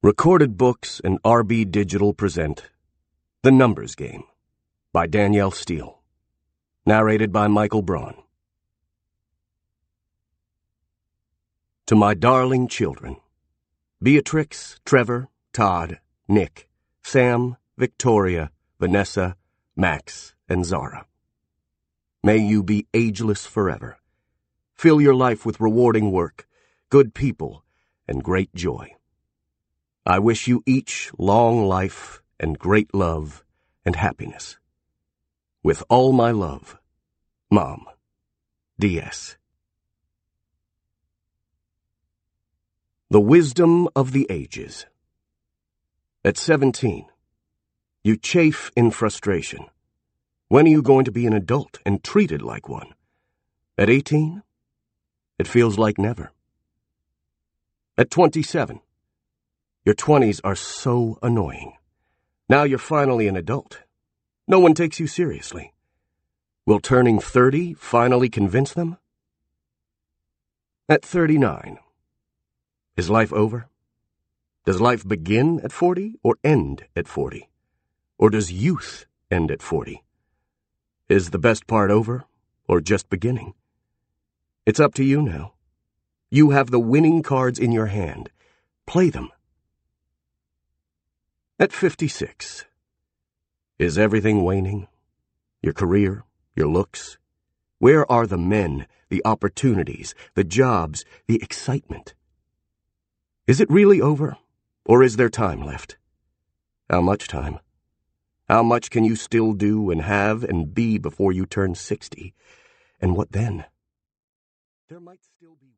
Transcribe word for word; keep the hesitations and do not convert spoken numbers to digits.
Recorded Books and R B Digital present The Numbers Game by Danielle Steele. Narrated by Michael Braun. To my darling children, Beatrix, Trevor, Todd, Nick, Sam, Victoria, Vanessa, Max, and Zara. May you be ageless forever. Fill your life with rewarding work, good people, and great joy. I wish you each long life and great love and happiness. With all my love, Mom, D S The Wisdom of the Ages. At seventeen, you chafe in frustration. When are you going to be an adult and treated like one? At eighteen, it feels like never. At twenty-seven, your twenties are so annoying. Now you're finally an adult. No one takes you seriously. Will turning thirty finally convince them? At thirty-nine, is life over? Does life begin at forty or end at forty? Or does youth end at forty? Is the best part over or just beginning? It's up to you now. You have the winning cards in your hand. Play them. At fifty-six, is everything waning? Your career, your looks? Where are the men, the opportunities, the jobs, the excitement? Is it really over, or is there time left? How much time? How much can you still do and have and be before you turn sixty? And what then? There might still be